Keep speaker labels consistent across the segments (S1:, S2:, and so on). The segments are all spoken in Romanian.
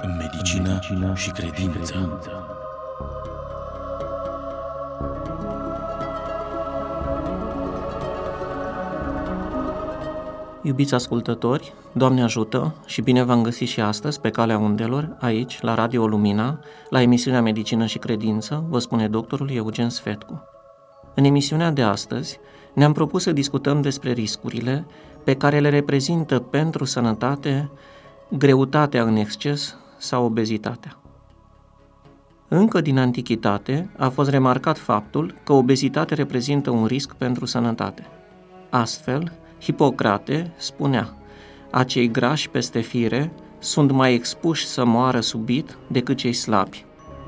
S1: medicină și credință.
S2: Iubiți ascultători, Doamne ajută și bine v-am găsit și astăzi pe Calea Undelor, aici, la Radio Lumina, la emisiunea Medicină și Credință, vă spune doctorul Eugen Sfetcu. În emisiunea de astăzi ne-am propus să discutăm despre riscurile pe care le reprezintă pentru sănătate greutatea în exces sau obezitatea. Încă din antichitate a fost remarcat faptul că obezitatea reprezintă un risc pentru sănătate. Astfel, Hipocrate spunea: acei grași peste fire sunt mai expuși să moară subit decât cei slabi.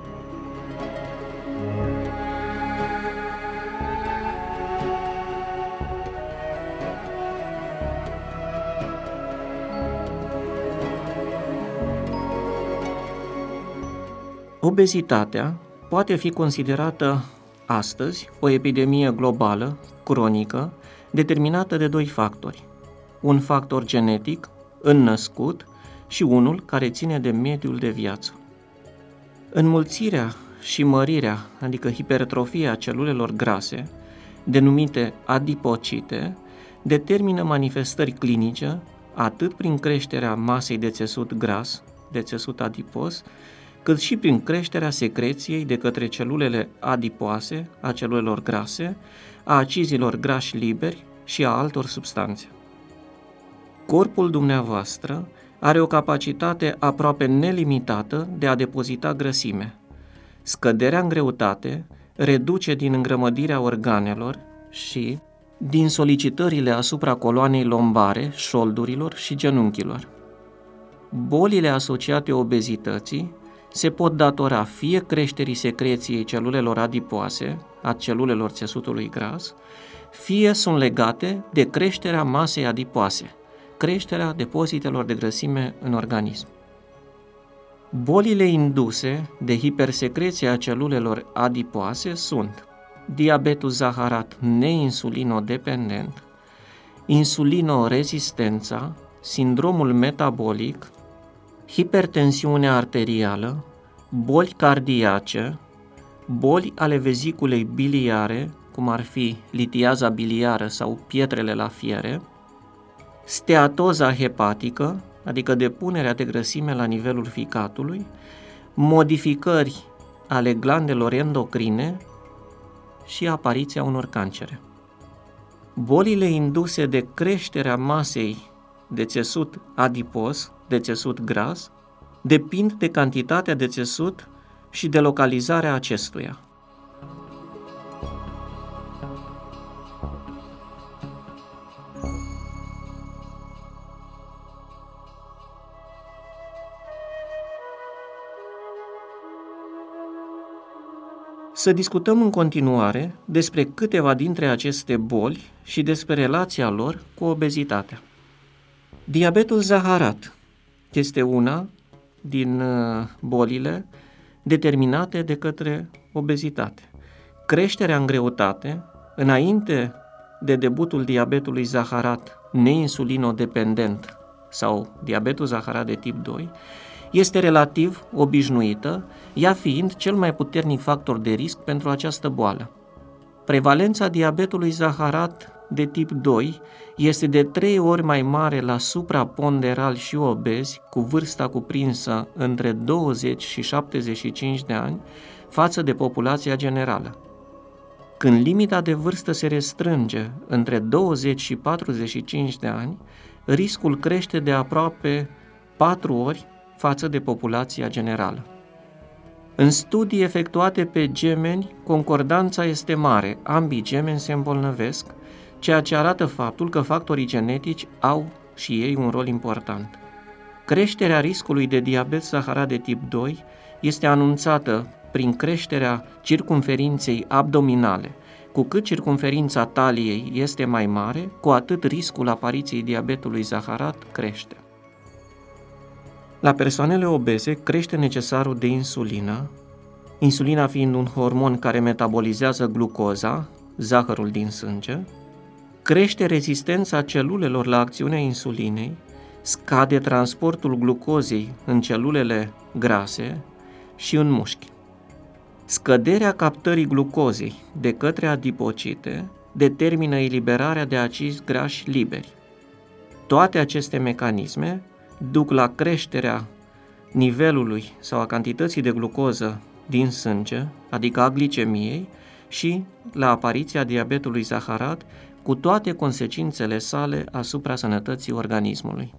S2: Obezitatea poate fi considerată astăzi o epidemie globală, cronică, determinată de doi factori. Un factor genetic, înnăscut, și unul care ține de mediul de viață. Înmulțirea și mărirea, adică hipertrofia celulelor grase, denumite adipocite, determină manifestări clinice atât prin creșterea masei de țesut gras, de țesut adipos, cât și prin creșterea secreției de către celulele adipoase, a celulelor grase, a acizilor grași liberi și a altor substanțe. Corpul dumneavoastră are o capacitate aproape nelimitată de a depozita grăsime. Scăderea în greutate reduce din îngrămădirea organelor și din solicitările asupra coloanei lombare, șoldurilor și genunchilor. Bolile asociate obezității se pot datora fie creșterii secreției celulelor adipoase, a celulelor țesutului gras, fie sunt legate de creșterea masei adipoase, creșterea depozitelor de grăsime în organism. Bolile induse de hipersecreția celulelor adipoase sunt diabetul zaharat neinsulinodependent, insulinorezistența, sindromul metabolic, hipertensiunea arterială, boli cardiace, boli ale veziculei biliare, cum ar fi litiaza biliară sau pietrele la fiere, steatoza hepatică, adică depunerea de grăsime la nivelul ficatului, modificări ale glandelor endocrine și apariția unor cancere. Bolile induse de creșterea masei de țesut adipos, de țesut gras, depind de cantitatea de țesut și de localizarea acestuia. Să discutăm în continuare despre câteva dintre aceste boli și despre relația lor cu obezitatea. Diabetul zaharat este una din bolile determinate de către obezitate. Creșterea în greutate, înainte de debutul diabetului zaharat neinsulinodependent sau diabetul zaharat de tip 2, este relativ obișnuită, ea fiind cel mai puternic factor de risc pentru această boală. Prevalența diabetului zaharat de tip 2 este de 3 ori mai mare la supraponderal și obezi cu vârsta cuprinsă între 20 și 75 de ani față de populația generală. Când limita de vârstă se restrânge între 20 și 45 de ani, riscul crește de aproape 4 ori față de populația generală. În studii efectuate pe gemeni, concordanța este mare, ambii gemeni se îmbolnăvesc, ceea ce arată faptul că factorii genetici au și ei un rol important. Creșterea riscului de diabet zaharat de tip 2 este anunțată prin creșterea circumferinței abdominale. Cu cât circumferința taliei este mai mare, cu atât riscul apariției diabetului zaharat crește. La persoanele obeze crește necesarul de insulină, insulina fiind un hormon care metabolizează glucoza, zahărul din sânge, crește rezistența celulelor la acțiunea insulinei, scade transportul glucozei în celulele grase și în mușchi. Scăderea captării glucozei de către adipocite determină eliberarea de acizi grași liberi. Toate aceste mecanisme duc la creșterea nivelului sau a cantității de glucoză din sânge, adică a glicemiei, și la apariția diabetului zaharat, cu toate consecințele sale asupra sănătății organismului.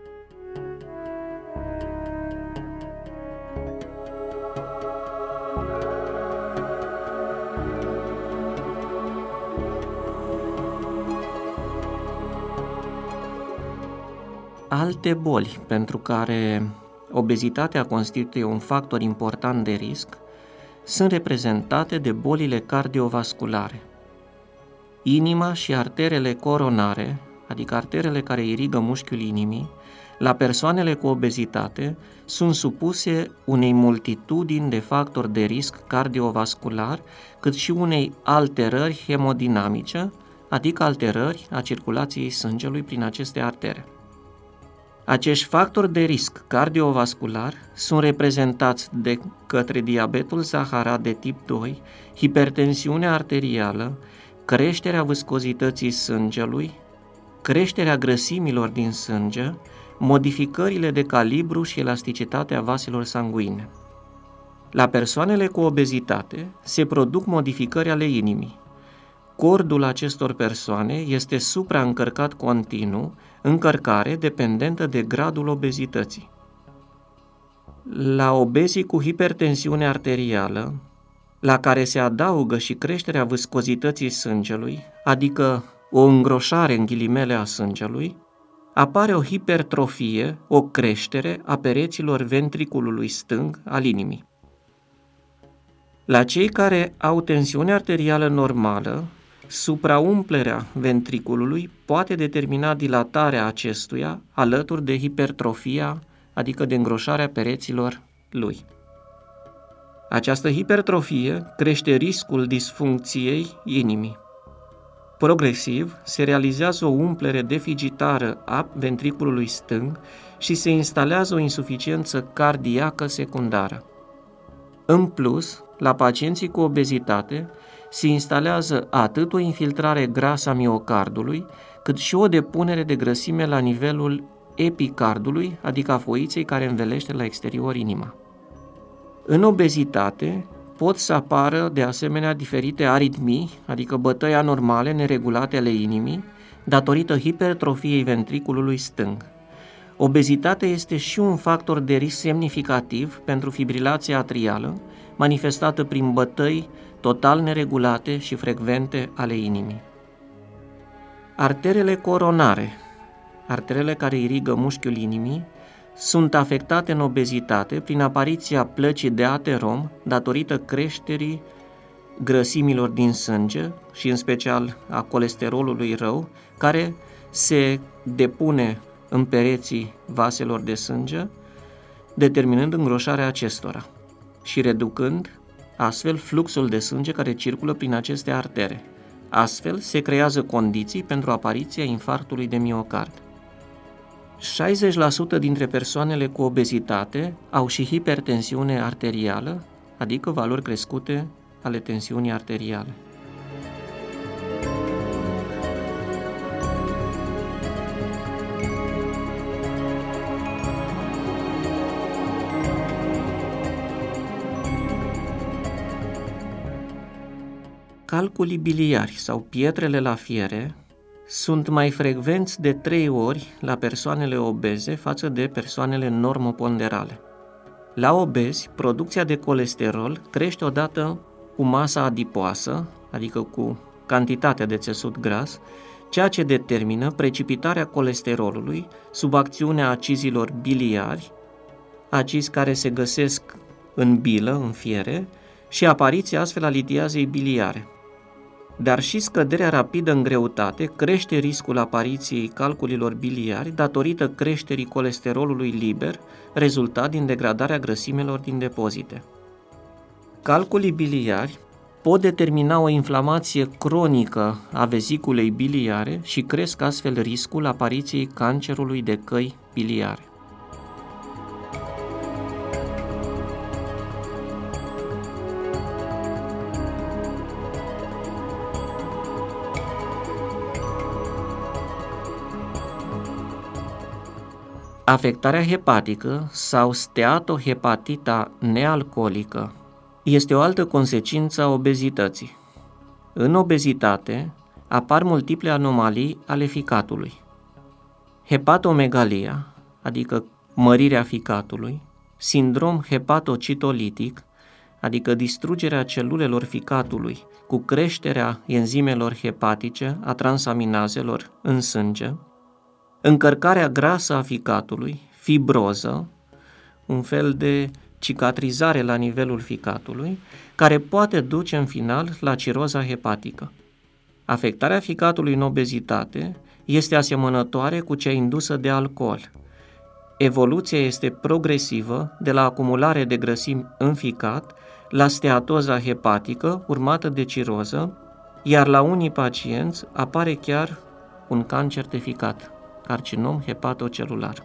S2: Alte boli pentru care obezitatea constituie un factor important de risc sunt reprezentate de bolile cardiovasculare. Inima și arterele coronare, adică arterele care irigă mușchiul inimii, la persoanele cu obezitate sunt supuse unei multitudini de factori de risc cardiovascular, cât și unei alterări hemodinamice, adică alterări a circulației sângelui prin aceste artere. Acești factori de risc cardiovascular sunt reprezentați de către diabetul zaharat de tip 2, hipertensiunea arterială, creșterea viscozității sângelui, creșterea grăsimilor din sânge, modificările de calibru și elasticitatea vaselor sanguine. La persoanele cu obezitate se produc modificări ale inimii. Cordul acestor persoane este supraîncărcat continuu, încărcare dependentă de gradul obezității. La obezii cu hipertensiune arterială, la care se adaugă și creșterea viscozității sângelui, adică o îngroșare în ghilimele a sângelui, apare o hipertrofie, o creștere a pereților ventriculului stâng al inimii. La cei care au tensiune arterială normală, supraumplerea ventriculului poate determina dilatarea acestuia alături de hipertrofia, adică de îngroșarea pereților lui. Această hipertrofie crește riscul disfuncției inimii. Progresiv se realizează o umplere deficitară a ventriculului stâng și se instalează o insuficiență cardiacă secundară. În plus, la pacienții cu obezitate se instalează atât o infiltrare grasă a miocardului, cât și o depunere de grăsime la nivelul epicardului, adică a foiței care învelește la exterior inima. În obezitate pot să apară de asemenea diferite aritmii, adică bătăi anormale, neregulate ale inimii, datorită hipertrofiei ventriculului stâng. Obezitatea este și un factor de risc semnificativ pentru fibrilația atrială, manifestată prin bătăi total neregulate și frecvente ale inimii. Arterele coronare, arterele care irigă mușchiul inimii, sunt afectate în obezitate prin apariția plăcii de aterom datorită creșterii grăsimilor din sânge și în special a colesterolului rău, care se depune în pereții vaselor de sânge, determinând îngroșarea acestora și reducând astfel fluxul de sânge care circulă prin aceste artere. Astfel se creează condiții pentru apariția infarctului de miocard. 60% dintre persoanele cu obezitate au și hipertensiune arterială, adică valori crescute ale tensiunii arteriale. Calculii biliari sau pietrele la fiere sunt mai frecvenți de 3 ori la persoanele obeze față de persoanele normoponderale. La obezi, producția de colesterol crește odată cu masa adipoasă, adică cu cantitatea de țesut gras, ceea ce determină precipitarea colesterolului sub acțiunea acizilor biliari, acizi care se găsesc în bilă, în fiere, și apariția astfel a litiazei biliare. Dar și scăderea rapidă în greutate crește riscul apariției calculilor biliari datorită creșterii colesterolului liber, rezultat din degradarea grăsimelor din depozite. Calculii biliari pot determina o inflamație cronică a veziculei biliare și cresc astfel riscul apariției cancerului de căi biliare. Afectarea hepatică sau steatohepatita nealcoolică este o altă consecință a obezității. În obezitate apar multiple anomalii ale ficatului. Hepatomegalia, adică mărirea ficatului, sindrom hepatocitolitic, adică distrugerea celulelor ficatului cu creșterea enzimelor hepatice, a transaminazelor în sânge, încărcarea grasă a ficatului, fibroză, un fel de cicatrizare la nivelul ficatului, care poate duce în final la ciroza hepatică. Afectarea ficatului în obezitate este asemănătoare cu cea indusă de alcool. Evoluția este progresivă de la acumulare de grăsimi în ficat la steatoza hepatică, urmată de ciroză, iar la unii pacienți apare chiar un cancer de ficat, carcinom hepatocelular.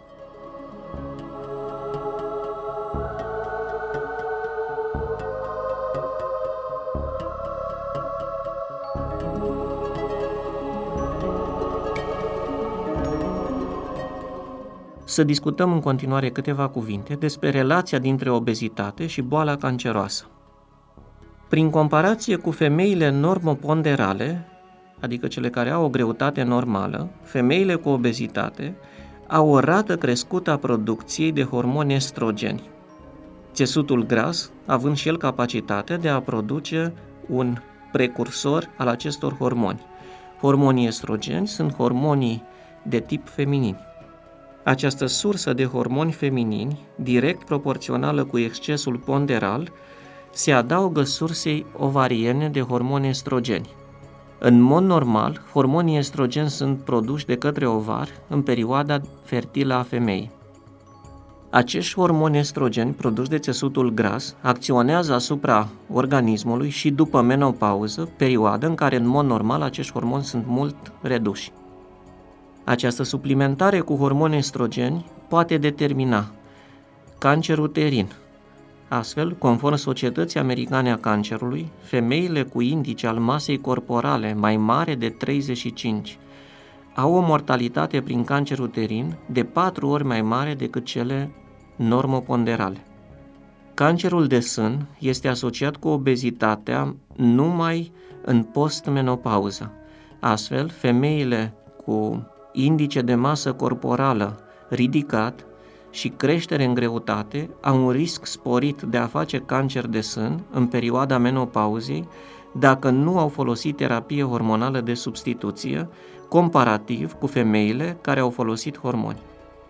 S2: Să discutăm în continuare câteva cuvinte despre relația dintre obezitate și boala canceroasă. Prin comparație cu femeile normoponderale, adică cele care au o greutate normală, femeile cu obezitate au o rată crescută a producției de hormoni estrogeni, țesutul gras având și el capacitatea de a produce un precursor al acestor hormoni. Hormonii estrogeni sunt hormonii de tip feminin. Această sursă de hormoni feminini, direct proporțională cu excesul ponderal, se adaugă sursei ovariene de hormoni estrogeni. În mod normal, hormonii estrogeni sunt produși de către ovar în perioada fertilă a femeii. Acești hormoni estrogeni produși de țesutul gras acționează asupra organismului și după menopauză, perioadă în care în mod normal acești hormoni sunt mult reduși. Această suplimentare cu hormoni estrogeni poate determina cancer uterin. Astfel, conform Societății Americane a Cancerului, femeile cu indice al masei corporale mai mare de 35 au o mortalitate prin cancer uterin de 4 ori mai mare decât cele normoponderale. Cancerul de sân este asociat cu obezitatea numai în postmenopauză. Astfel, femeile cu indice de masă corporală ridicat și creștere în greutate au un risc sporit de a face cancer de sân în perioada menopauzei dacă nu au folosit terapie hormonală de substituție, comparativ cu femeile care au folosit hormoni.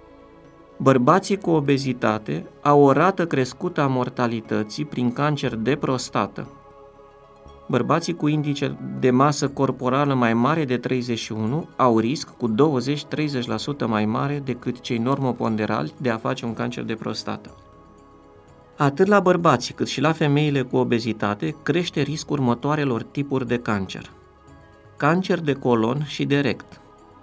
S2: Bărbații cu obezitate au o rată crescută a mortalității prin cancer de prostată. Bărbații cu indice de masă corporală mai mare de 31 au risc cu 20-30% mai mare decât cei normoponderali de a face un cancer de prostată. Atât la bărbații cât și la femeile cu obezitate crește riscul următoarelor tipuri de cancer: cancer de colon și de rect,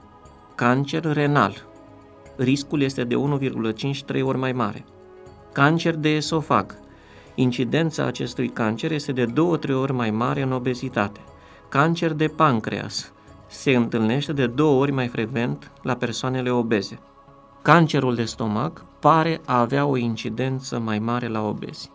S2: cancer renal, riscul este de 1,5-3 ori mai mare, cancer de esofag, incidența acestui cancer este de 2-3 ori mai mare în obezitate. Cancer de pancreas se întâlnește de 2 ori mai frecvent la persoanele obeze. Cancerul de stomac pare a avea o incidență mai mare la obezi.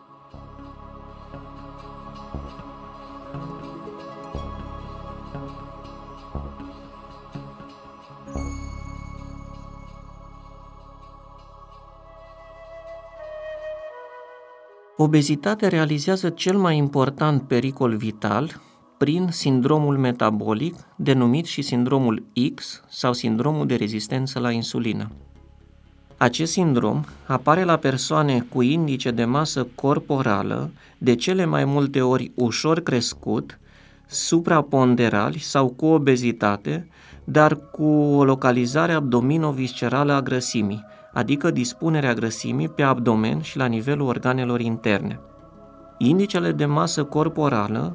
S2: Obezitatea realizează cel mai important pericol vital prin sindromul metabolic, denumit și sindromul X sau sindromul de rezistență la insulină. Acest sindrom apare la persoane cu indice de masă corporală de cele mai multe ori ușor crescut, supraponderali sau cu obezitate, dar cu o localizare abdomino-viscerală a grăsimii, adică dispunerea grăsimii pe abdomen și la nivelul organelor interne. Indicele de masă corporală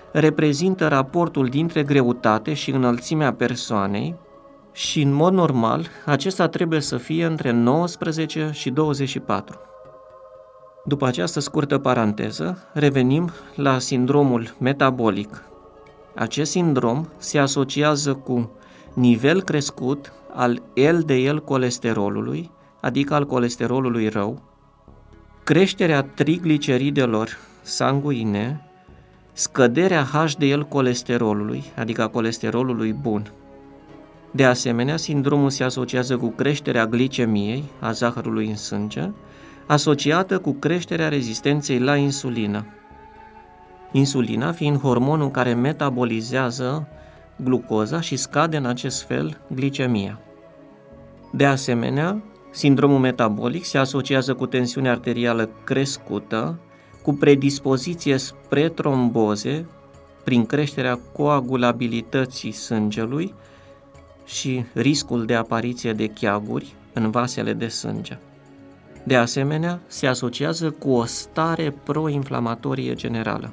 S2: reprezintă raportul dintre greutate și înălțimea persoanei și, în mod normal, acesta trebuie să fie între 19 și 24. După această scurtă paranteză, revenim la sindromul metabolic. Acest sindrom se asociază cu nivel crescut al LDL colesterolului, adică al colesterolului rău, creșterea trigliceridelor sanguine, scăderea HDL colesterolului, adică a colesterolului bun. De asemenea, sindromul se asociază cu creșterea glicemiei, a zahărului în sânge, asociată cu creșterea rezistenței la insulină. Insulina fiind hormonul care metabolizează glucoza și scade în acest fel glicemia. De asemenea, sindromul metabolic se asociază cu tensiune arterială crescută, cu predispoziție spre tromboze prin creșterea coagulabilității sângelui și riscul de apariție de cheaguri în vasele de sânge. De asemenea, se asociază cu o stare proinflamatorie generală.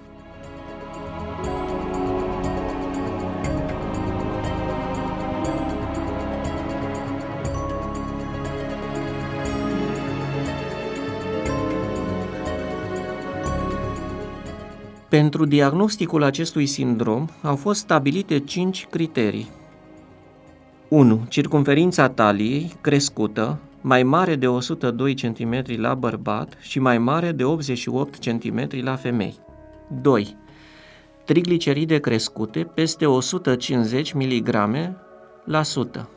S2: Pentru diagnosticul acestui sindrom au fost stabilite 5 criterii. 1. Circumferința taliei crescută, mai mare de 102 cm la bărbat și mai mare de 88 cm la femei. 2. Trigliceride crescute peste 150 mg la 100.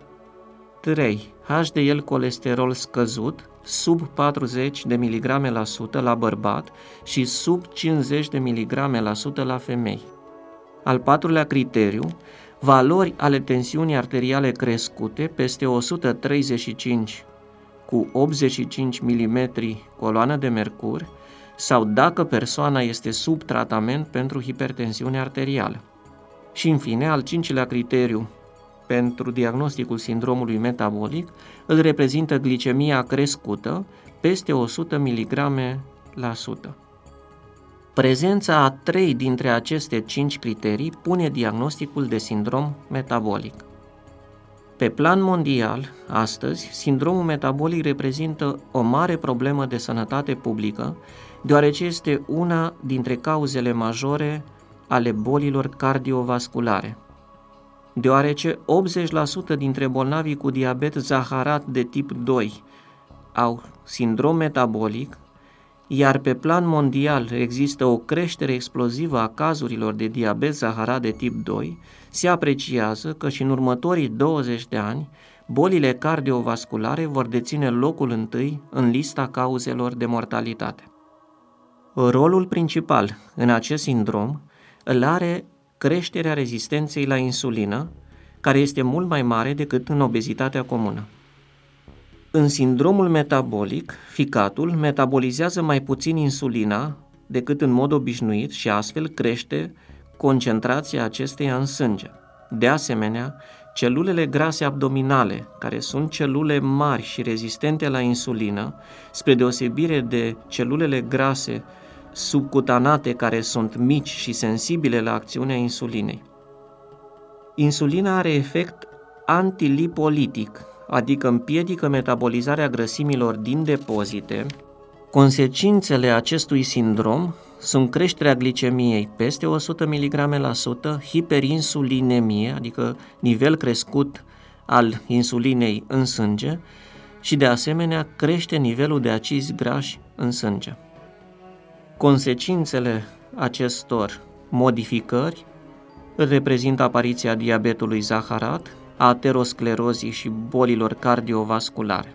S2: 3. HDL colesterol scăzut, sub 40 de mg la 100 la bărbat și sub 50 de mg la 100 la femei. Al patrulea criteriu, valori ale tensiunii arteriale crescute peste 135 cu 85 mm coloană de mercur sau dacă persoana este sub tratament pentru hipertensiune arterială. Și în fine, al cincilea criteriu pentru diagnosticul sindromului metabolic îl reprezintă glicemia crescută peste 100 mg la 100. Prezența a 3 dintre aceste 5 criterii pune diagnosticul de sindrom metabolic. Pe plan mondial, astăzi, sindromul metabolic reprezintă o mare problemă de sănătate publică, deoarece este una dintre cauzele majore ale bolilor cardiovasculare. Deoarece 80% dintre bolnavii cu diabet zaharat de tip 2 au sindrom metabolic, iar pe plan mondial există o creștere explozivă a cazurilor de diabet zaharat de tip 2, se apreciază că și în următorii 20 de ani bolile cardiovasculare vor deține locul întâi în lista cauzelor de mortalitate. Rolul principal în acest sindrom îl are creșterea rezistenței la insulină, care este mult mai mare decât în obezitatea comună. În sindromul metabolic, ficatul metabolizează mai puțin insulina decât în mod obișnuit și astfel crește concentrația acesteia în sânge. De asemenea, celulele grase abdominale, care sunt celule mari și rezistente la insulină, spre deosebire de celulele grase subcutanate care sunt mici și sensibile la acțiunea insulinei. Insulina are efect antilipolitic, adică împiedică metabolizarea grăsimilor din depozite. Consecințele acestui sindrom sunt creșterea glicemiei peste 100 mg la 100, hiperinsulinemie, adică nivel crescut al insulinei în sânge și de asemenea crește nivelul de acizi grași în sânge. Consecințele acestor modificări reprezintă apariția diabetului zaharat, a aterosclerozii și bolilor cardiovasculare.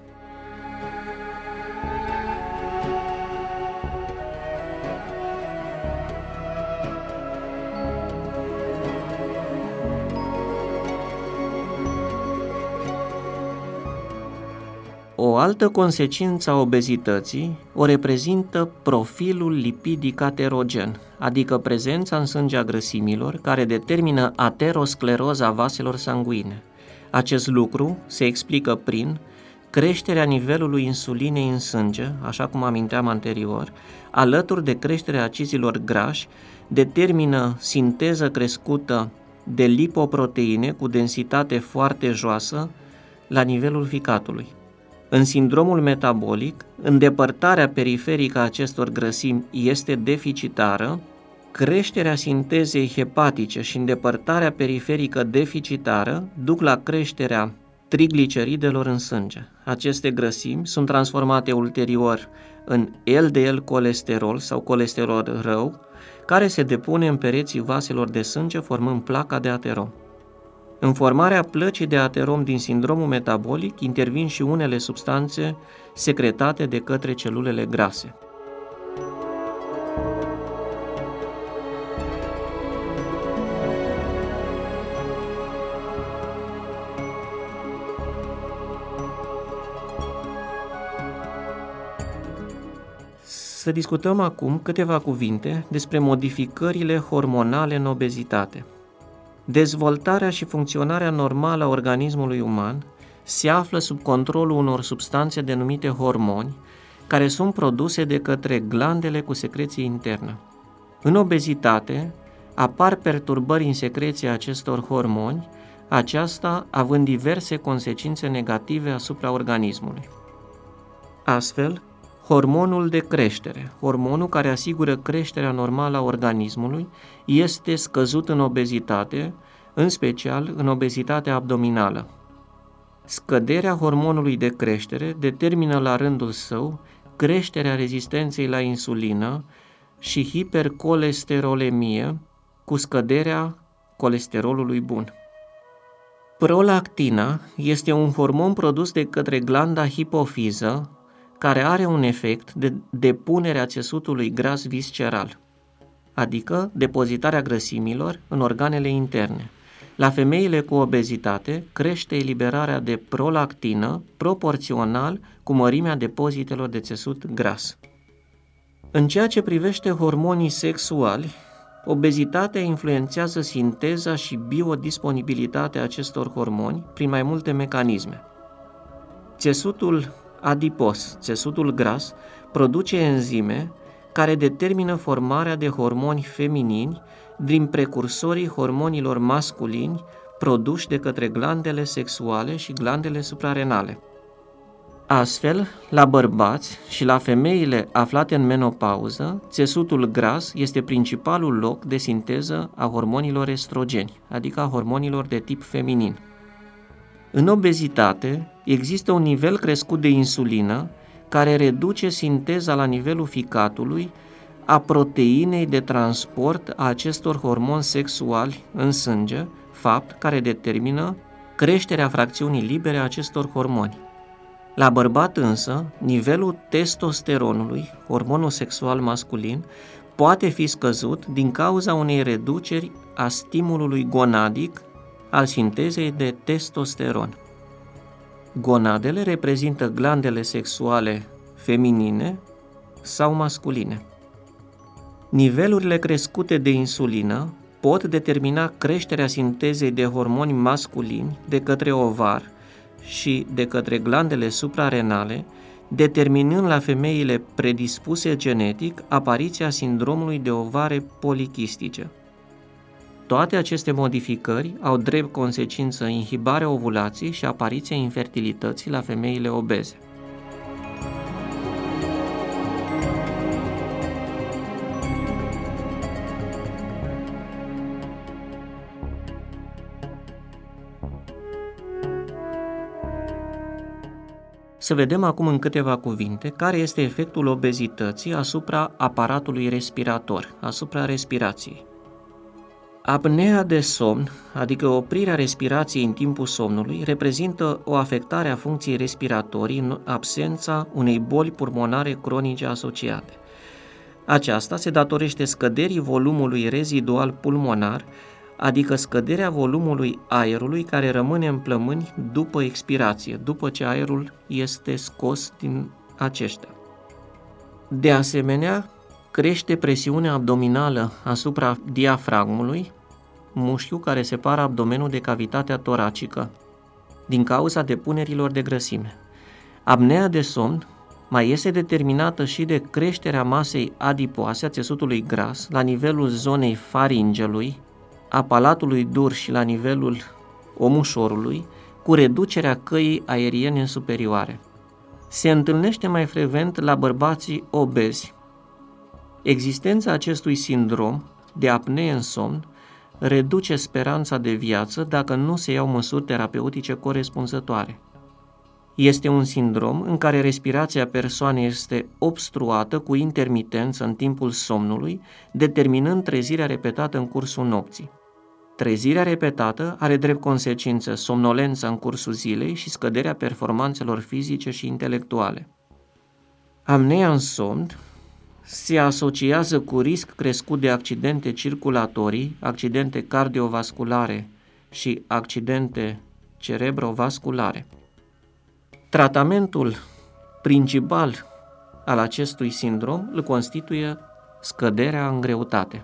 S2: O altă consecință a obezității o reprezintă profilul lipidic aterogen, adică prezența în sânge a grăsimilor care determină ateroscleroza vaselor sanguine. Acest lucru se explică prin creșterea nivelului insulinei în sânge, așa cum aminteam anterior, alături de creșterea acizilor grași determină sinteză crescută de lipoproteine cu densitate foarte joasă la nivelul ficatului. În sindromul metabolic, îndepărtarea periferică a acestor grăsimi este deficitară, creșterea sintezei hepatice și îndepărtarea periferică deficitară duc la creșterea trigliceridelor în sânge. Aceste grăsimi sunt transformate ulterior în LDL colesterol sau colesterol rău, care se depune în pereții vaselor de sânge formând placa de aterom. În formarea plăcii de aterom din sindromul metabolic intervin și unele substanțe secretate de către celulele grase. Să discutăm acum câteva cuvinte despre modificările hormonale în obezitate. Dezvoltarea și funcționarea normală a organismului uman se află sub controlul unor substanțe denumite hormoni, care sunt produse de către glandele cu secreție internă. În obezitate apar perturbări în secreția acestor hormoni, aceasta având diverse consecințe negative asupra organismului. Astfel, hormonul de creștere, hormonul care asigură creșterea normală a organismului, este scăzut în obezitate, în special în obezitatea abdominală. Scăderea hormonului de creștere determină la rândul său creșterea rezistenței la insulină și hipercolesterolemie cu scăderea colesterolului bun. Prolactina este un hormon produs de către glanda hipofiză, care are un efect de depunere a țesutului gras visceral, adică depozitarea grăsimilor în organele interne. La femeile cu obezitate crește eliberarea de prolactină proporțional cu mărimea depozitelor de țesut gras. În ceea ce privește hormonii sexuali, obezitatea influențează sinteza și biodisponibilitatea acestor hormoni prin mai multe mecanisme. Țesutul adipos, țesutul gras, produce enzime care determină formarea de hormoni feminini din precursorii hormonilor masculini produși de către glandele sexuale și glandele suprarenale. Astfel, la bărbați și la femeile aflate în menopauză, țesutul gras este principalul loc de sinteză a hormonilor estrogeni, adică a hormonilor de tip feminin. În obezitate există un nivel crescut de insulină care reduce sinteza la nivelul ficatului a proteinei de transport a acestor hormoni sexuali în sânge, fapt care determină creșterea fracțiunii libere a acestor hormoni. La bărbat însă, nivelul testosteronului, hormonul sexual masculin, poate fi scăzut din cauza unei reduceri a stimulului gonadic al sintezei de testosteron. Gonadele reprezintă glandele sexuale feminine sau masculine. Nivelurile crescute de insulină pot determina creșterea sintezei de hormoni masculini de către ovar și de către glandele suprarenale, determinând la femeile predispuse genetic apariția sindromului de ovare polichistice. Toate aceste modificări au drept consecință inhibarea ovulației și apariția infertilității la femeile obeze. Să vedem acum în câteva cuvinte care este efectul obezității asupra aparatului respirator, asupra respirației. Apnea de somn, adică oprirea respirației în timpul somnului, reprezintă o afectare a funcției respiratorii în absența unei boli pulmonare cronice asociate. Aceasta se datorește scăderii volumului rezidual pulmonar, adică scăderea volumului aerului care rămâne în plămâni după expirație, după ce aerul este scos din aceștia. De asemenea, crește presiunea abdominală asupra diafragmului, mușchiul care separă abdomenul de cavitatea toracică, din cauza depunerilor de grăsime. Apnea de somn mai este determinată și de creșterea masei adipoase a țesutului gras la nivelul zonei faringelui, a palatului dur și la nivelul omușorului, cu reducerea căii aeriene superioare. Se întâlnește mai frecvent la bărbații obezi. Existența acestui sindrom de apnee în somn reduce speranța de viață dacă nu se iau măsuri terapeutice corespunzătoare. Este un sindrom în care respirația persoanei este obstruată cu intermitență în timpul somnului, determinând trezirea repetată în cursul nopții. Trezirea repetată are drept consecință somnolența în cursul zilei și scăderea performanțelor fizice și intelectuale. Apneea în somn se asociază cu risc crescut de accidente circulatorii, accidente cardiovasculare și accidente cerebrovasculare. Tratamentul principal al acestui sindrom îl constituie scăderea în greutate.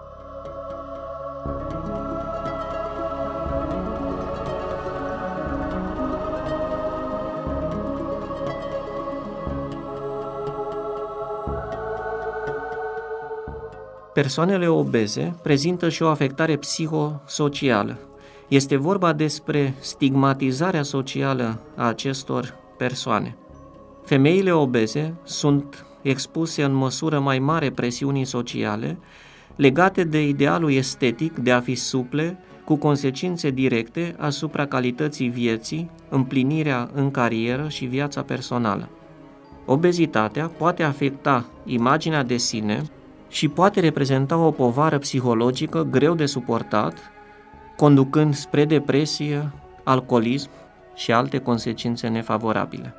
S2: Persoanele obeze prezintă și o afectare psihosocială. Este vorba despre stigmatizarea socială a acestor persoane. Femeile obeze sunt expuse în măsură mai mare presiunii sociale legate de idealul estetic de a fi suple, cu consecințe directe asupra calității vieții, împlinirea în carieră și viața personală. Obezitatea poate afecta imaginea de sine și poate reprezenta o povară psihologică greu de suportat, conducând spre depresie, alcoolism și alte consecințe nefavorabile.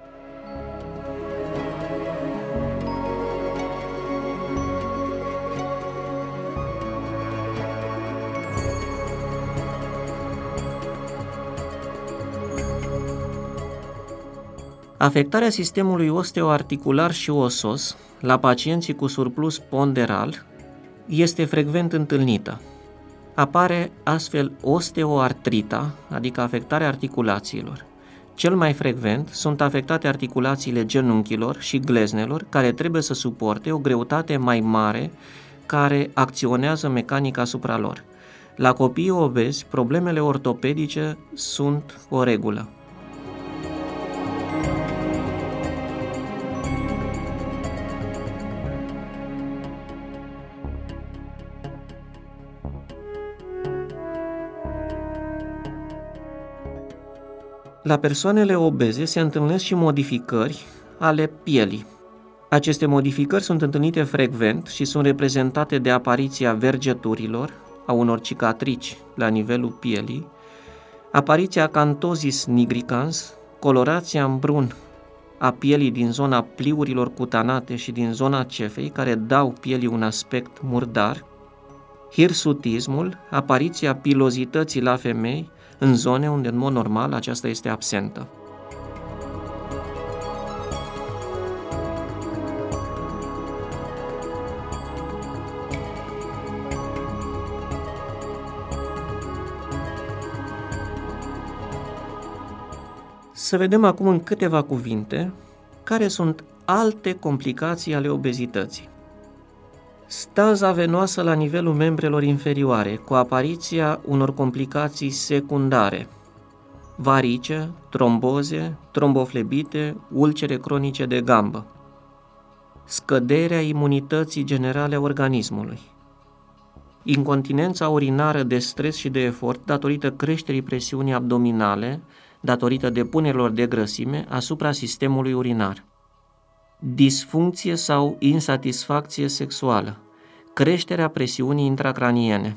S2: Afectarea sistemului osteoarticular și osos la pacienții cu surplus ponderal este frecvent întâlnită. Apare astfel osteoartrita, adică afectarea articulațiilor. Cel mai frecvent sunt afectate articulațiile genunchilor și gleznelor, care trebuie să suporte o greutate mai mare care acționează mecanic asupra lor. La copiii obezi, problemele ortopedice sunt o regulă. La persoanele obeze se întâlnesc și modificări ale pielii. Aceste modificări sunt întâlnite frecvent și sunt reprezentate de apariția vergeturilor, a unor cicatrici la nivelul pielii, apariția acanthosis nigricans, colorația în brun a pielii din zona pliurilor cutanate și din zona cefei, care dau pielii un aspect murdar, hirsutismul, apariția pilozității la femei, în zone unde, în mod normal, aceasta este absentă. Să vedem acum în câteva cuvinte care sunt alte complicații ale obezității. Staza venoasă la nivelul membrelor inferioare, cu apariția unor complicații secundare, varice, tromboze, tromboflebite, ulcere cronice de gambă, scăderea imunității generale a organismului, incontinența urinară de stres și de efort datorită creșterii presiunii abdominale, datorită depunerilor de grăsime asupra sistemului urinar, disfuncție sau insatisfacție sexuală, creșterea presiunii intracraniene.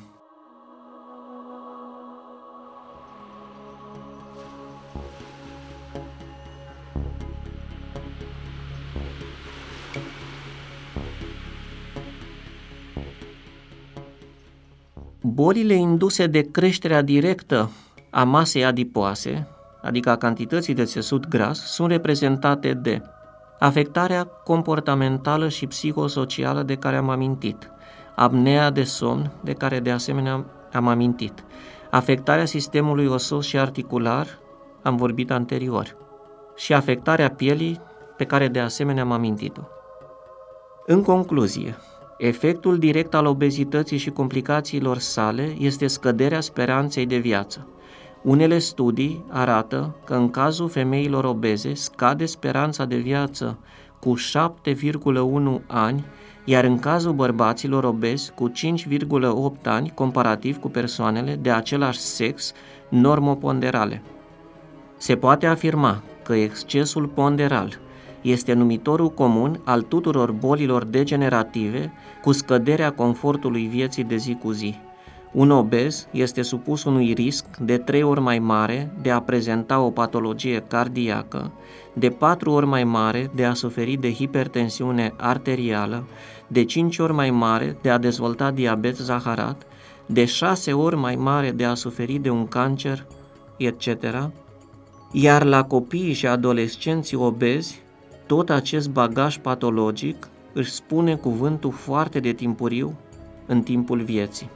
S2: Bolile induse de creșterea directă a masei adipoase, adică a cantității de țesut gras, sunt reprezentate de afectarea comportamentală și psihosocială de care am amintit, apnea de somn de care de asemenea am amintit, afectarea sistemului osos și articular, am vorbit anterior, și afectarea pielii pe care de asemenea am amintit-o. În concluzie, efectul direct al obezității și complicațiilor sale este scăderea speranței de viață. Unele studii arată că în cazul femeilor obeze scade speranța de viață cu 7,1 ani, iar în cazul bărbaților obezi cu 5,8 ani, comparativ cu persoanele de același sex normoponderale. Se poate afirma că excesul ponderal este numitorul comun al tuturor bolilor degenerative cu scăderea confortului vieții de zi cu zi. Un obez este supus unui risc de 3 ori mai mare de a prezenta o patologie cardiacă, de 4 ori mai mare de a suferi de hipertensiune arterială, de 5 ori mai mare de a dezvolta diabet zaharat, de 6 ori mai mare de a suferi de un cancer, etc. Iar la copiii și adolescenții obezi, tot acest bagaj patologic își spune cuvântul foarte de timpuriu în timpul vieții.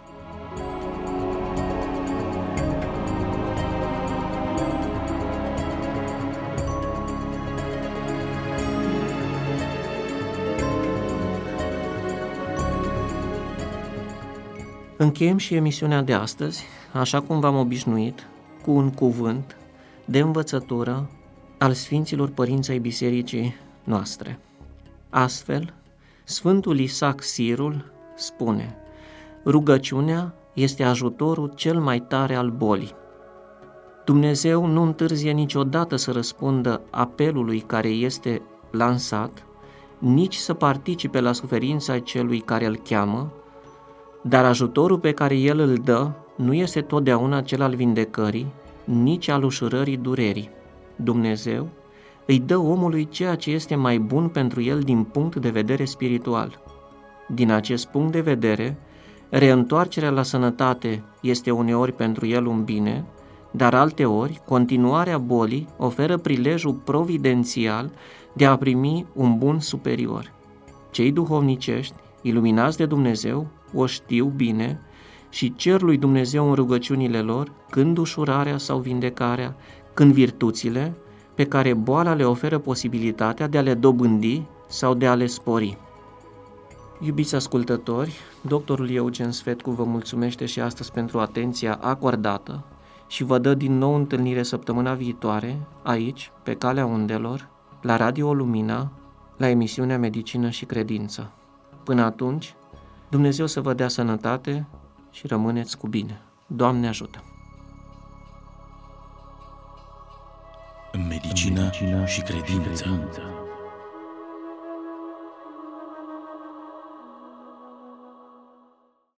S2: Încheiem și emisiunea de astăzi, așa cum v-am obișnuit, cu un cuvânt de învățătură al Sfinților Părinți ai Bisericii noastre. Astfel, Sfântul Isaac Sirul spune: rugăciunea este ajutorul cel mai tare al bolii. Dumnezeu nu întârzie niciodată să răspundă apelului care este lansat, nici să participe la suferința celui care îl cheamă, dar ajutorul pe care El îl dă nu este totdeauna cel al vindecării, nici al ușurării durerii. Dumnezeu îi dă omului ceea ce este mai bun pentru el din punct de vedere spiritual. Din acest punct de vedere, reîntoarcerea la sănătate este uneori pentru el un bine, dar alteori continuarea bolii oferă prilejul providențial de a primi un bun superior. Cei duhovnicești, iluminați de Dumnezeu, o știu bine și cer lui Dumnezeu în rugăciunile lor, când ușurarea sau vindecarea, când virtuțile pe care boala le oferă posibilitatea de a le dobândi sau de a le spori. Iubiți ascultători, doctorul Eugen Sfetcu vă mulțumește și astăzi pentru atenția acordată și vă dă din nou întâlnire săptămâna viitoare, aici, pe Calea Undelor, la Radio Lumina, la emisiunea Medicină și Credință. Până atunci, Dumnezeu să vă dea sănătate și rămâneți cu bine. Doamne ajută!
S1: Medicină și Credință.